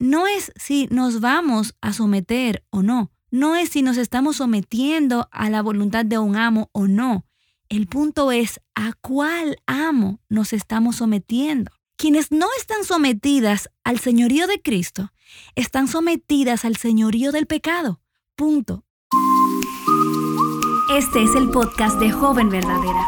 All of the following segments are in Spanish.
no es si nos vamos a someter o no. No es si nos estamos sometiendo a la voluntad de un amo o no. El punto es a cuál amo nos estamos sometiendo. Quienes no están sometidas al señorío de Cristo, están sometidas al señorío del pecado. Punto. Este es el podcast de Joven Verdadera.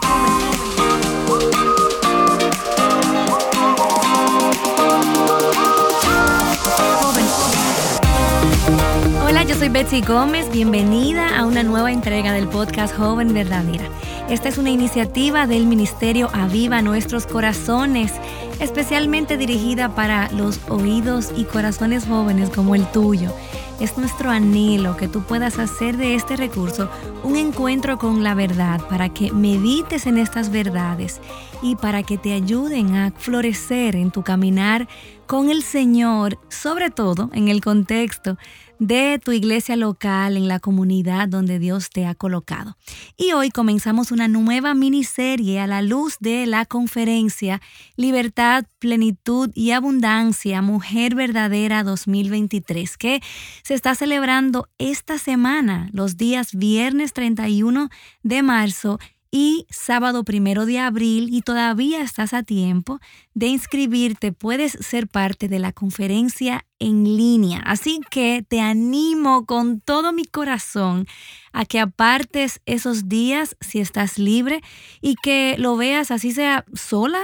Hola, yo soy Betsy Gómez. Bienvenida a una nueva entrega del podcast Joven Verdadera. Esta es una iniciativa del Ministerio Aviva Nuestros Corazones, especialmente dirigida para los oídos y corazones jóvenes como el tuyo. Es nuestro anhelo que tú puedas hacer de este recurso un encuentro con la verdad para que medites en estas verdades y para que te ayuden a florecer en tu caminar con el Señor, sobre todo en el contexto de tu iglesia local, en la comunidad donde Dios te ha colocado. Y hoy comenzamos una nueva miniserie a la luz de la conferencia Libertad, Plenitud y Abundancia, Mujer Verdadera 2023, que se está celebrando esta semana, los días viernes 31 de marzo y sábado 1 de abril, y todavía estás a tiempo de inscribirte. Puedes ser parte de la conferencia en línea. Así que te animo con todo mi corazón a que apartes esos días si estás libre y que lo veas así sea sola,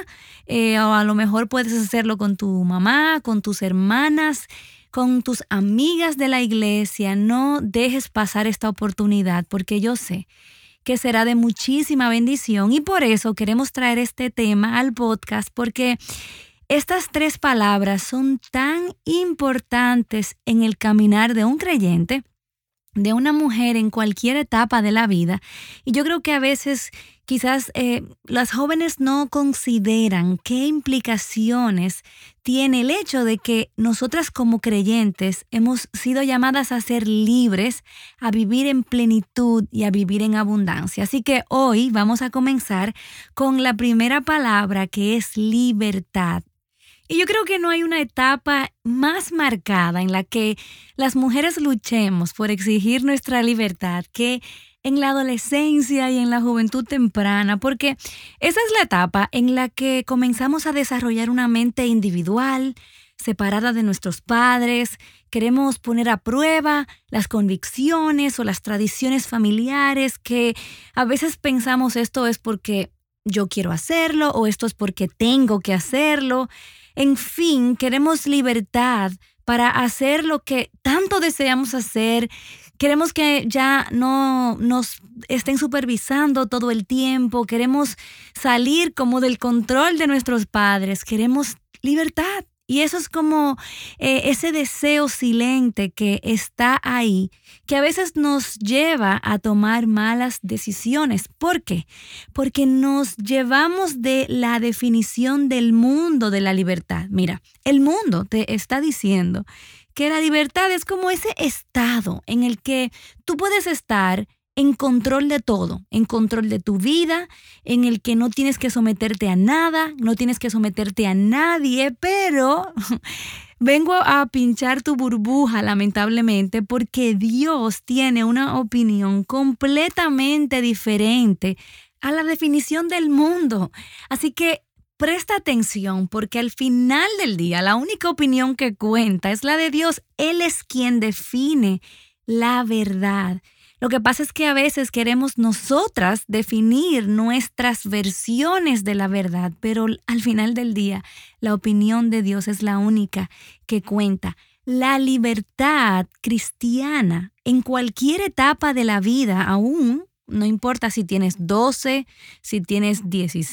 o a lo mejor puedes hacerlo con tu mamá, con tus hermanas, con tus amigas de la iglesia. No dejes pasar esta oportunidad porque yo sé que será de muchísima bendición, y por eso queremos traer este tema al podcast, porque estas 3 palabras son tan importantes en el caminar de un creyente, de una mujer en cualquier etapa de la vida. Y yo creo que a veces quizás las jóvenes no consideran qué implicaciones tiene el hecho de que nosotras como creyentes hemos sido llamadas a ser libres, a vivir en plenitud y a vivir en abundancia. Así que hoy vamos a comenzar con la primera palabra, que es libertad. Y yo creo que no hay una etapa más marcada en la que las mujeres luchemos por exigir nuestra libertad que en la adolescencia y en la juventud temprana, porque esa es la etapa en la que comenzamos a desarrollar una mente individual, separada de nuestros padres. Queremos poner a prueba las convicciones o las tradiciones familiares, que a veces pensamos esto es porque yo quiero hacerlo o esto es porque tengo que hacerlo. En fin, queremos libertad para hacer lo que tanto deseamos hacer. Queremos que ya no nos estén supervisando todo el tiempo. Queremos salir como del control de nuestros padres. Queremos libertad. Y eso es como ese deseo silente que está ahí, que a veces nos lleva a tomar malas decisiones. ¿Por qué? Porque nos llevamos de la definición del mundo de la libertad. Mira, el mundo te está diciendo que la libertad es como ese estado en el que tú puedes estar en control de todo, en control de tu vida, en el que no tienes que someterte a nada, no tienes que someterte a nadie, pero vengo a pinchar tu burbuja, lamentablemente, porque Dios tiene una opinión completamente diferente a la definición del mundo. Así que presta atención, porque al final del día la única opinión que cuenta es la de Dios. Él es quien define la verdad. Lo que pasa es que a veces queremos nosotras definir nuestras versiones de la verdad, pero al final del día la opinión de Dios es la única que cuenta. La libertad cristiana en cualquier etapa de la vida, aún no importa si tienes 12, si tienes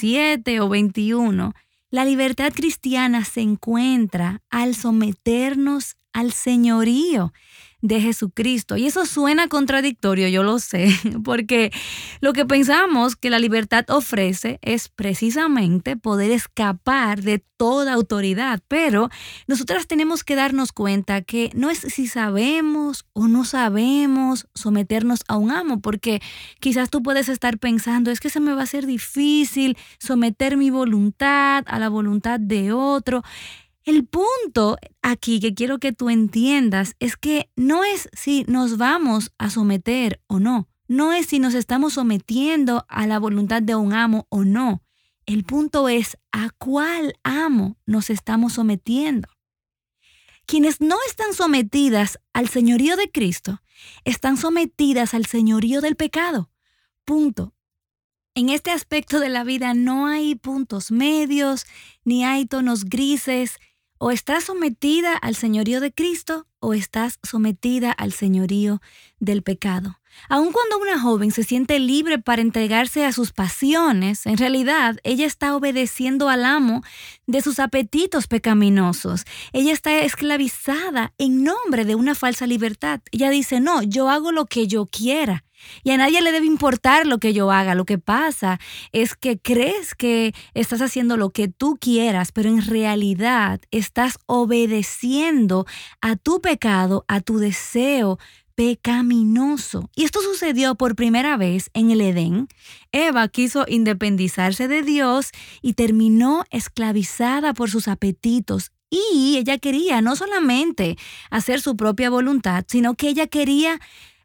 17 o 21, la libertad cristiana se encuentra al someternos al señorío de Jesucristo. Y eso suena contradictorio, yo lo sé, porque lo que pensamos que la libertad ofrece es precisamente poder escapar de toda autoridad, pero nosotras tenemos que darnos cuenta que no es si sabemos o no sabemos someternos a un amo, porque quizás tú puedes estar pensando, es que se me va a hacer difícil someter mi voluntad a la voluntad de otro. El punto aquí que quiero que tú entiendas es que no es si nos vamos a someter o no. No es si nos estamos sometiendo a la voluntad de un amo o no. El punto es a cuál amo nos estamos sometiendo. Quienes no están sometidas al señorío de Cristo, están sometidas al señorío del pecado. Punto. En este aspecto de la vida no hay puntos medios, ni hay tonos grises. O estás sometida al señorío de Cristo o estás sometida al señorío del pecado. Aun cuando una joven se siente libre para entregarse a sus pasiones, en realidad ella está obedeciendo al amo de sus apetitos pecaminosos. Ella está esclavizada en nombre de una falsa libertad. Ella dice, no, yo hago lo que yo quiera. Y a nadie le debe importar lo que yo haga. Lo que pasa es que crees que estás haciendo lo que tú quieras, pero en realidad estás obedeciendo a tu pecado, a tu deseo pecaminoso. Y esto sucedió por primera vez en el Edén. Eva quiso independizarse de Dios y terminó esclavizada por sus apetitos. Y ella quería no solamente hacer su propia voluntad, sino que ella quería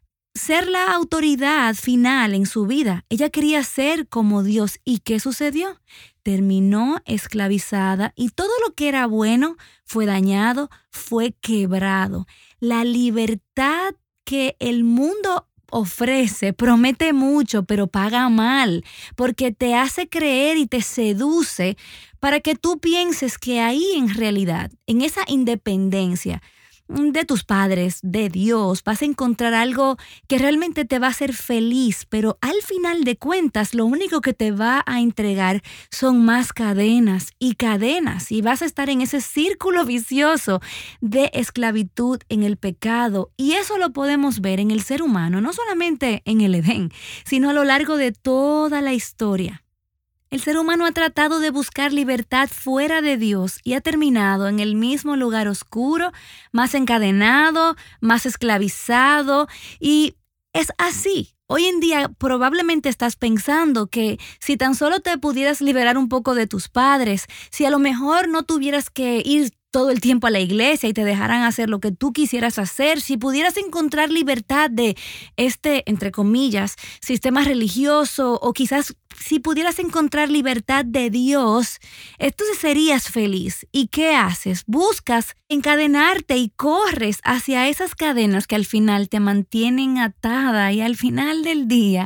ser la autoridad final en su vida. Ella quería ser como Dios. ¿Y qué sucedió? Terminó esclavizada y todo lo que era bueno fue dañado, fue quebrado. La libertad que el mundo ofrece promete mucho, pero paga mal, porque te hace creer y te seduce para que tú pienses que ahí en realidad, en esa independencia de tus padres, de Dios, vas a encontrar algo que realmente te va a hacer feliz, pero al final de cuentas lo único que te va a entregar son más cadenas y vas a estar en ese círculo vicioso de esclavitud en el pecado. Y eso lo podemos ver en el ser humano, no solamente en el Edén, sino a lo largo de toda la historia. El ser humano ha tratado de buscar libertad fuera de Dios y ha terminado en el mismo lugar oscuro, más encadenado, más esclavizado, y es así. Hoy en día probablemente estás pensando que si tan solo te pudieras liberar un poco de tus padres, si a lo mejor no tuvieras que ir todo el tiempo a la iglesia y te dejaran hacer lo que tú quisieras hacer, si pudieras encontrar libertad de este, entre comillas, sistema religioso, o quizás si pudieras encontrar libertad de Dios, entonces serías feliz. ¿Y qué haces? Buscas encadenarte y corres hacia esas cadenas que al final te mantienen atada y al final del día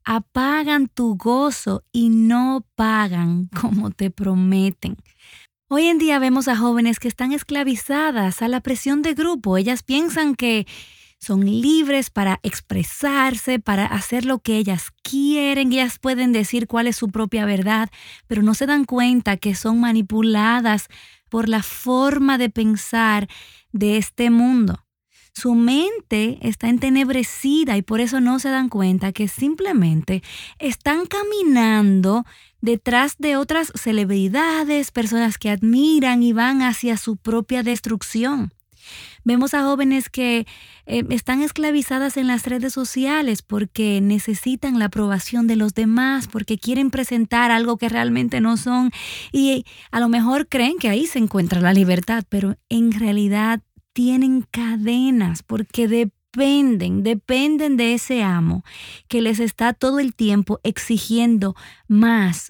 apagan tu gozo y no pagan como te prometen. Hoy en día vemos a jóvenes que están esclavizadas a la presión de grupo. Ellas piensan que son libres para expresarse, para hacer lo que ellas quieren. Ellas pueden decir cuál es su propia verdad, pero no se dan cuenta que son manipuladas por la forma de pensar de este mundo. Su mente está entenebrecida y por eso no se dan cuenta que simplemente están caminando detrás de otras celebridades, personas que admiran y van hacia su propia destrucción. Vemos a jóvenes que están esclavizadas en las redes sociales porque necesitan la aprobación de los demás, porque quieren presentar algo que realmente no son y a lo mejor creen que ahí se encuentra la libertad, pero en realidad tienen cadenas porque dependen de ese amo que les está todo el tiempo exigiendo más,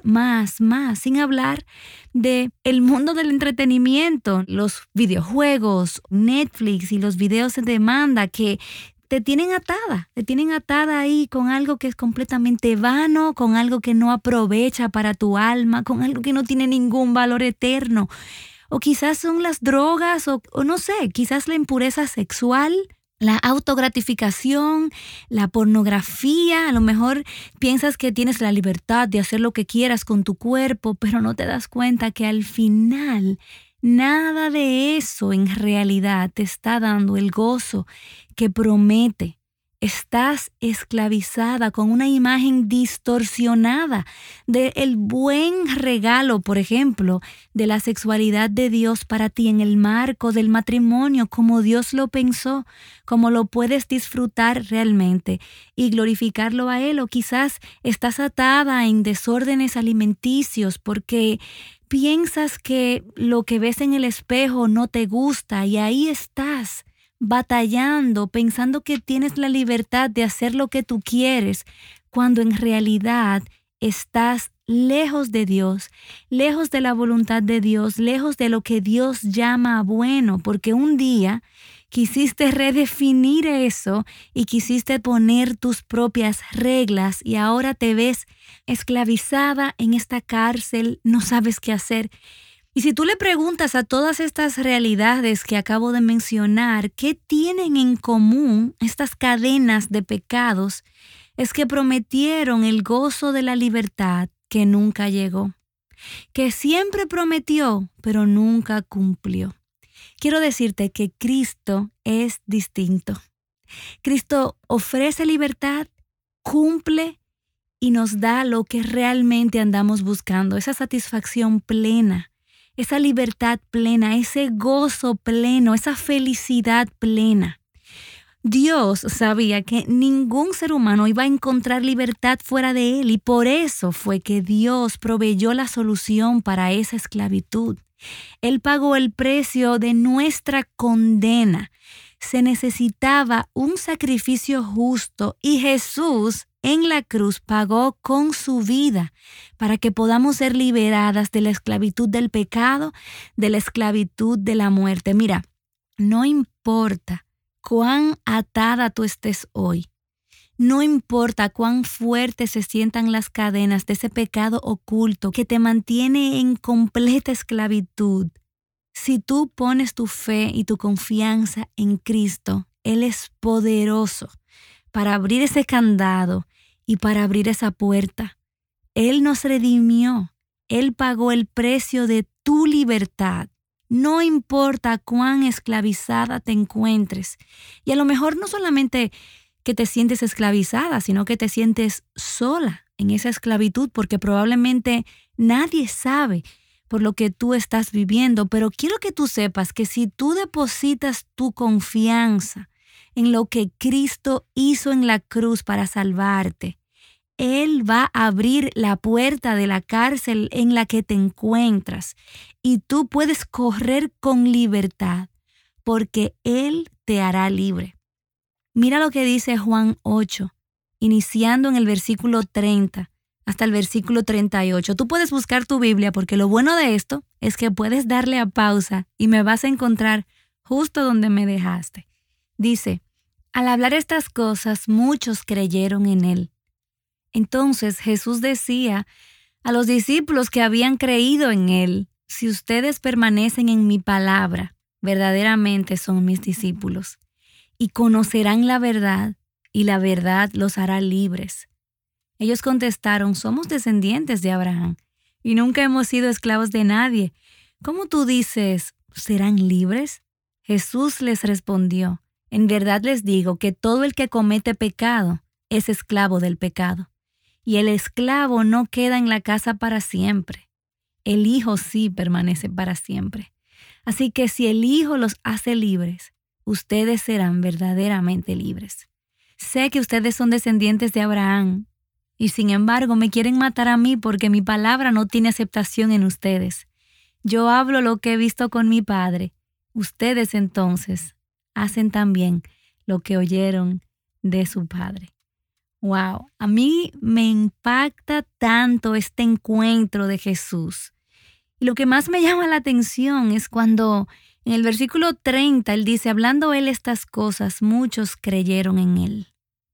sin hablar de el mundo del entretenimiento, los videojuegos, Netflix y los videos de demanda que te tienen atada ahí con algo que es completamente vano, con algo que no aprovecha para tu alma, con algo que no tiene ningún valor eterno. O quizás son las drogas o no sé, quizás la impureza sexual, la autogratificación, la pornografía. A lo mejor piensas que tienes la libertad de hacer lo que quieras con tu cuerpo, pero no te das cuenta que al final nada de eso en realidad te está dando el gozo que promete. Estás esclavizada con una imagen distorsionada del buen regalo, por ejemplo, de la sexualidad de Dios para ti en el marco del matrimonio, como Dios lo pensó, como lo puedes disfrutar realmente y glorificarlo a Él. O quizás estás atada en desórdenes alimenticios porque Piensas que lo que ves en el espejo no te gusta y ahí estás batallando, pensando que tienes la libertad de hacer lo que tú quieres, cuando en realidad estás lejos de Dios, lejos de la voluntad de Dios, lejos de lo que Dios llama bueno, porque un día quisiste redefinir eso y quisiste poner tus propias reglas y ahora te ves esclavizada en esta cárcel, no sabes qué hacer. Y si tú le preguntas a todas estas realidades que acabo de mencionar, ¿qué tienen en común estas cadenas de pecados? Es que prometieron el gozo de la libertad que nunca llegó, que siempre prometió, pero nunca cumplió. Quiero decirte que Cristo es distinto. Cristo ofrece libertad, cumple y nos da lo que realmente andamos buscando, esa satisfacción plena, esa libertad plena, ese gozo pleno, esa felicidad plena. Dios sabía que ningún ser humano iba a encontrar libertad fuera de Él y por eso fue que Dios proveyó la solución para esa esclavitud. Él pagó el precio de nuestra condena. Se necesitaba un sacrificio justo y Jesús en la cruz pagó con su vida para que podamos ser liberadas de la esclavitud del pecado, de la esclavitud de la muerte. Mira, no importa cuán atada tú estés hoy. No importa cuán fuertes se sientan las cadenas de ese pecado oculto que te mantiene en completa esclavitud. Si tú pones tu fe y tu confianza en Cristo, Él es poderoso para abrir ese candado y para abrir esa puerta. Él nos redimió. Él pagó el precio de tu libertad. No importa cuán esclavizada te encuentres. Y a lo mejor no solamente que te sientes esclavizada, sino que te sientes sola en esa esclavitud porque probablemente nadie sabe por lo que tú estás viviendo. Pero quiero que tú sepas que si tú depositas tu confianza en lo que Cristo hizo en la cruz para salvarte, Él va a abrir la puerta de la cárcel en la que te encuentras y tú puedes correr con libertad porque Él te hará libre. Mira lo que dice Juan 8, iniciando en el versículo 30 hasta el versículo 38. Tú puedes buscar tu Biblia porque lo bueno de esto es que puedes darle a pausa y me vas a encontrar justo donde me dejaste. Dice, al hablar estas cosas, muchos creyeron en Él. Entonces Jesús decía a los discípulos que habían creído en Él, si ustedes permanecen en mi palabra, verdaderamente son mis discípulos, y conocerán la verdad, y la verdad los hará libres. Ellos contestaron, somos descendientes de Abraham, y nunca hemos sido esclavos de nadie. ¿Cómo tú dices, serán libres? Jesús les respondió, en verdad les digo que todo el que comete pecado es esclavo del pecado. Y el esclavo no queda en la casa para siempre. El Hijo sí permanece para siempre. Así que si el Hijo los hace libres, ustedes serán verdaderamente libres. Sé que ustedes son descendientes de Abraham y sin embargo me quieren matar a mí porque mi palabra no tiene aceptación en ustedes. Yo hablo lo que he visto con mi Padre. Ustedes entonces hacen también lo que oyeron de su Padre. Wow, a mí me impacta tanto este encuentro de Jesús. Y lo que más me llama la atención es cuando en el versículo 30 Él dice, hablando Él estas cosas, muchos creyeron en Él.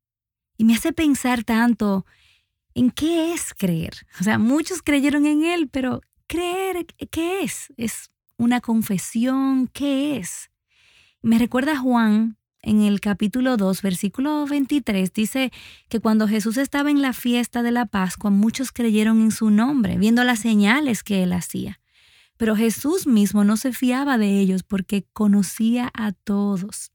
Y me hace pensar tanto en qué es creer. O sea, muchos creyeron en Él, pero creer, ¿qué es? ¿Es una confesión? ¿Qué es? Me recuerda a Juan. En el capítulo 2, versículo 23, dice que cuando Jesús estaba en la fiesta de la Pascua, muchos creyeron en su nombre, viendo las señales que Él hacía. Pero Jesús mismo no se fiaba de ellos porque conocía a todos.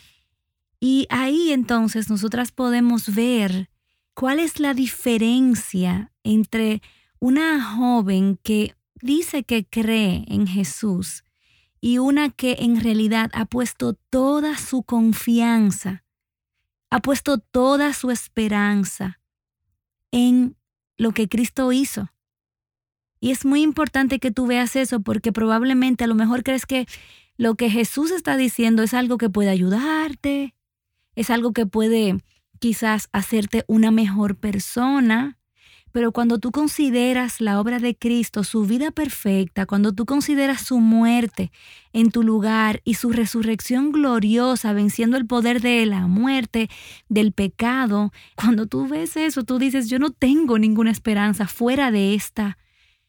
Y ahí entonces nosotras podemos ver cuál es la diferencia entre una joven que dice que cree en Jesús y una que en realidad ha puesto toda su confianza, ha puesto toda su esperanza en lo que Cristo hizo. Y es muy importante que tú veas eso porque probablemente a lo mejor crees que lo que Jesús está diciendo es algo que puede ayudarte, es algo que puede quizás hacerte una mejor persona. Pero cuando tú consideras la obra de Cristo, su vida perfecta, cuando tú consideras su muerte en tu lugar y su resurrección gloriosa, venciendo el poder de la muerte, del pecado, cuando tú ves eso, tú dices, yo no tengo ninguna esperanza fuera de esta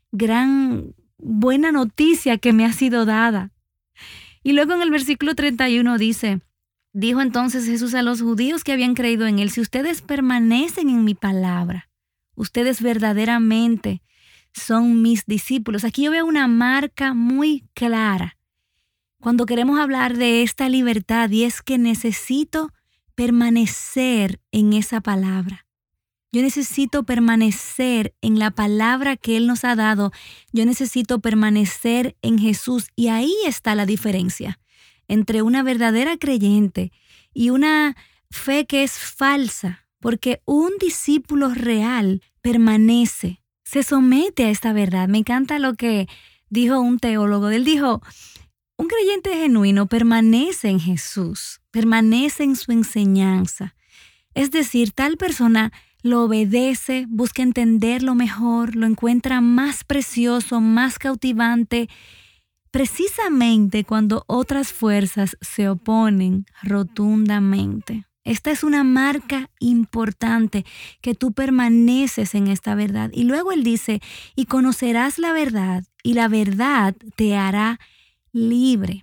gran buena noticia que me ha sido dada. Y luego en el versículo 31 dijo entonces Jesús a los judíos que habían creído en él, si ustedes permanecen en mi palabra, ustedes verdaderamente son mis discípulos. Aquí yo veo una marca muy clara cuando queremos hablar de esta libertad, y es que necesito permanecer en esa palabra. Yo necesito permanecer en la palabra que Él nos ha dado. Yo necesito permanecer en Jesús. Y ahí está la diferencia entre una verdadera creyente y una fe que es falsa. Porque un discípulo real permanece, se somete a esta verdad. Me encanta lo que dijo un teólogo. Él dijo, un creyente genuino permanece en Jesús, permanece en su enseñanza. Es decir, tal persona lo obedece, busca entenderlo mejor, lo encuentra más precioso, más cautivante, precisamente cuando otras fuerzas se oponen rotundamente. Esta es una marca importante, que tú permaneces en esta verdad. Y luego él dice, y conocerás la verdad, y la verdad te hará libre.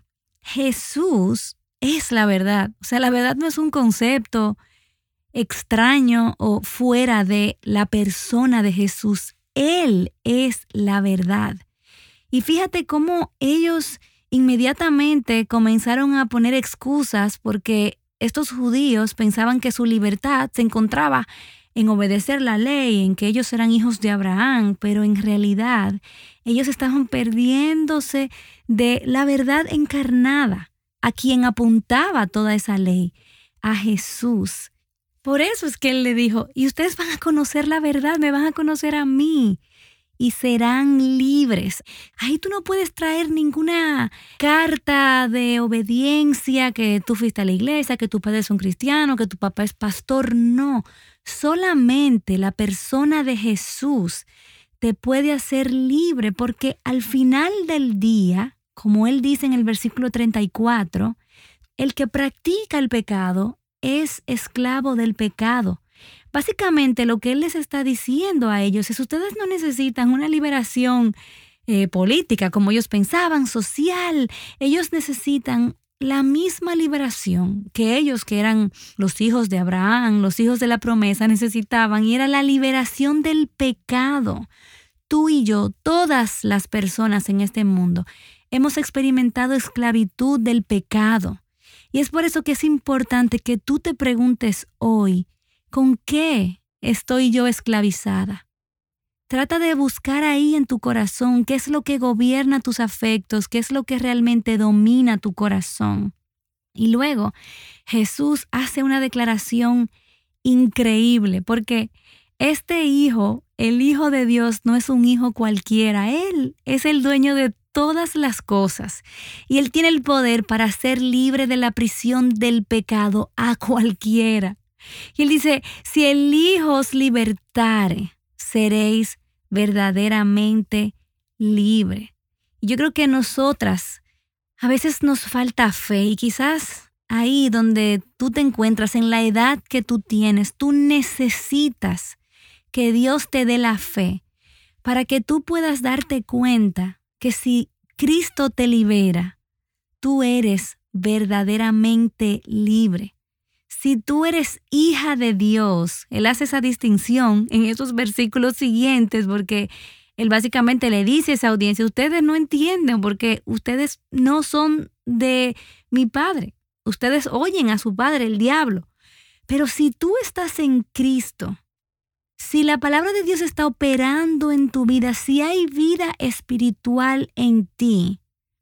Jesús es la verdad. O sea, la verdad no es un concepto extraño o fuera de la persona de Jesús. Él es la verdad. Y fíjate cómo ellos inmediatamente comenzaron a poner excusas porque estos judíos pensaban que su libertad se encontraba en obedecer la ley, en que ellos eran hijos de Abraham, pero en realidad ellos estaban perdiéndose de la verdad encarnada, a quien apuntaba toda esa ley, a Jesús. Por eso es que Él le dijo, y ustedes van a conocer la verdad, me van a conocer a mí y serán libres. Ahí tú no puedes traer ninguna carta de obediencia, que tú fuiste a la iglesia, que tu padre es un cristiano, que tu papá es pastor. No, solamente la persona de Jesús te puede hacer libre, porque al final del día, como Él dice en el versículo 34, el que practica el pecado es esclavo del pecado. Básicamente lo que Él les está diciendo a ellos es, ustedes no necesitan una liberación política como ellos pensaban, social. Ellos necesitan la misma liberación que ellos, que eran los hijos de Abraham, los hijos de la promesa, necesitaban, y era la liberación del pecado. Tú y yo, todas las personas en este mundo, hemos experimentado esclavitud del pecado. Y es por eso que es importante que tú te preguntes hoy, ¿con qué estoy yo esclavizada? Trata de buscar ahí en tu corazón qué es lo que gobierna tus afectos, qué es lo que realmente domina tu corazón. Y luego Jesús hace una declaración increíble, porque este hijo, el Hijo de Dios, no es un hijo cualquiera. Él es el dueño de todas las cosas y Él tiene el poder para ser libre de la prisión del pecado a cualquiera. Y Él dice, si el Hijo os libertare, seréis verdaderamente libre. Y yo creo que nosotras a veces nos falta fe, y quizás ahí donde tú te encuentras, en la edad que tú tienes, tú necesitas que Dios te dé la fe para que tú puedas darte cuenta que si Cristo te libera, tú eres verdaderamente libre. Si tú eres hija de Dios, Él hace esa distinción en esos versículos siguientes, porque Él básicamente le dice a esa audiencia, ustedes no entienden porque ustedes no son de mi Padre. Ustedes oyen a su padre, el diablo. Pero si tú estás en Cristo, si la palabra de Dios está operando en tu vida, si hay vida espiritual en ti,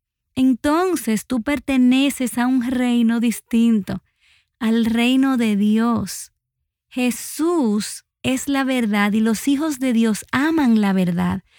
entonces tú perteneces a un reino distinto, al reino de Dios. Jesús es la verdad y los hijos de Dios aman la verdad.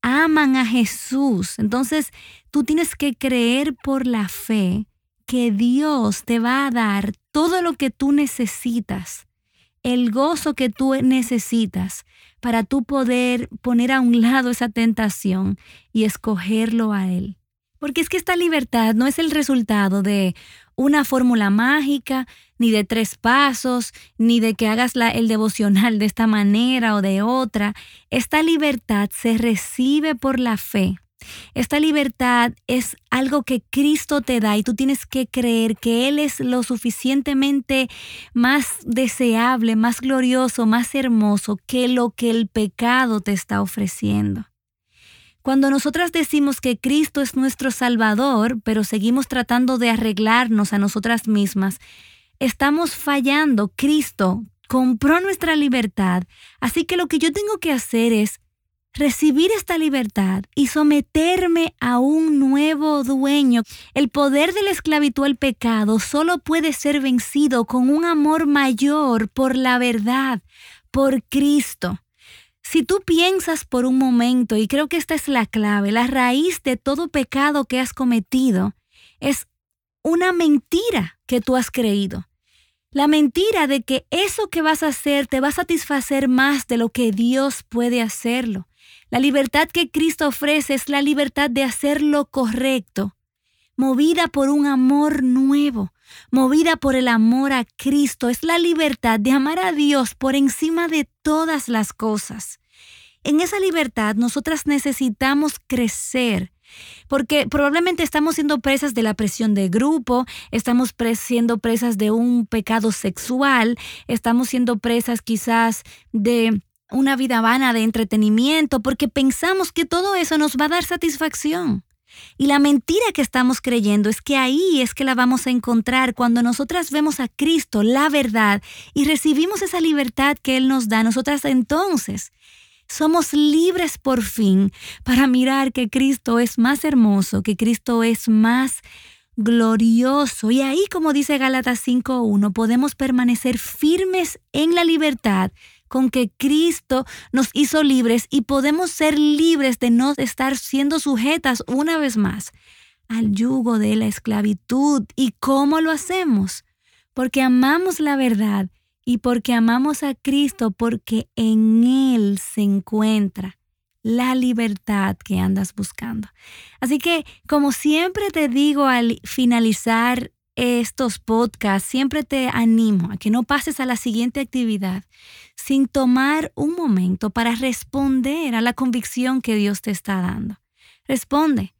aman a Jesús. Entonces, tú tienes que creer por la fe que Dios te va a dar todo lo que tú necesitas, el gozo que tú necesitas para tú poder poner a un lado esa tentación y escogerlo a Él. Porque es que esta libertad no es el resultado de una fórmula mágica, ni de 3 pasos, ni de que hagas el devocional de esta manera o de otra. Esta libertad se recibe por la fe. Esta libertad es algo que Cristo te da y tú tienes que creer que Él es lo suficientemente más deseable, más glorioso, más hermoso que lo que el pecado te está ofreciendo. Cuando nosotras decimos que Cristo es nuestro Salvador, pero seguimos tratando de arreglarnos a nosotras mismas, estamos fallando. Cristo compró nuestra libertad, así que lo que yo tengo que hacer es recibir esta libertad y someterme a un nuevo dueño. El poder de la esclavitud al pecado solo puede ser vencido con un amor mayor por la verdad, por Cristo. Si tú piensas por un momento, y creo que esta es la clave, la raíz de todo pecado que has cometido es una mentira que tú has creído. La mentira de que eso que vas a hacer te va a satisfacer más de lo que Dios puede hacerlo. La libertad que Cristo ofrece es la libertad de hacer lo correcto, movida por un amor nuevo, movida por el amor a Cristo. Es la libertad de amar a Dios por encima de todas las cosas. En esa libertad nosotras necesitamos crecer, porque probablemente estamos siendo presas de la presión de grupo, estamos siendo presas de un pecado sexual, estamos siendo presas quizás de una vida vana de entretenimiento, porque pensamos que todo eso nos va a dar satisfacción. Y la mentira que estamos creyendo es que ahí es que la vamos a encontrar cuando nosotras vemos a Cristo, la verdad, y recibimos esa libertad que Él nos da. Nosotras entonces somos libres por fin para mirar que Cristo es más hermoso, que Cristo es más glorioso. Y ahí, como dice Gálatas 5:1, podemos permanecer firmes en la libertad con que Cristo nos hizo libres, y podemos ser libres de no estar siendo sujetas una vez más al yugo de la esclavitud. ¿Y cómo lo hacemos? Porque amamos la verdad y porque amamos a Cristo, porque en Él se encuentra la libertad que andas buscando. Así que, como siempre te digo al finalizar estos podcasts, siempre te animo a que no pases a la siguiente actividad sin tomar un momento para responder a la convicción que Dios te está dando. Responde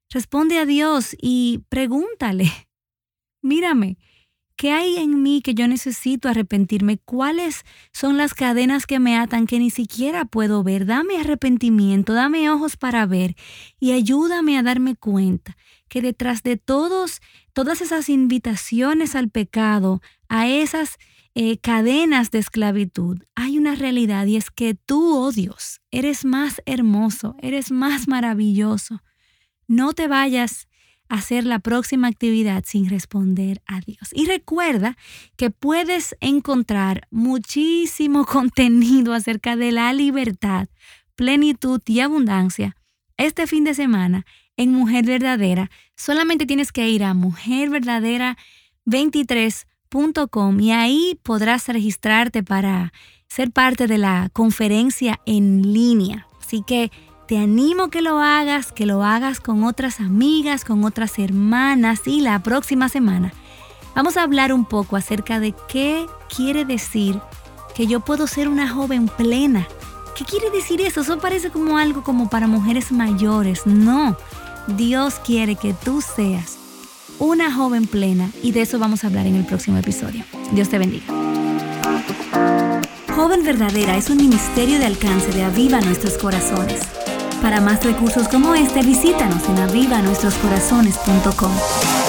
a Dios y pregúntale: mírame, ¿qué hay en mí que yo necesito arrepentirme? ¿Cuáles son las cadenas que me atan que ni siquiera puedo ver? Dame arrepentimiento, dame ojos para ver y ayúdame a darme cuenta que detrás de todas esas invitaciones al pecado, a esas cadenas de esclavitud, hay una realidad, y es que tú, oh Dios, eres más hermoso, eres más maravilloso. No te vayas a hacer la próxima actividad sin responder a Dios. Y recuerda que puedes encontrar muchísimo contenido acerca de la libertad, plenitud y abundancia este fin de semana en Mujer Verdadera. Solamente tienes que ir a mujerverdadera23.com y ahí podrás registrarte para ser parte de la conferencia en línea. Así que te animo que lo hagas con otras amigas, con otras hermanas, y la próxima semana vamos a hablar un poco acerca de qué quiere decir que yo puedo ser una joven plena. ¿Qué quiere decir eso? Eso parece como algo como para mujeres mayores. No, Dios quiere que tú seas una joven plena, y de eso vamos a hablar en el próximo episodio. Dios te bendiga. Joven Verdadera es un ministerio de alcance de Aviva Nuestros Corazones. Para más recursos como este, visítanos en avivanuestroscorazones.com.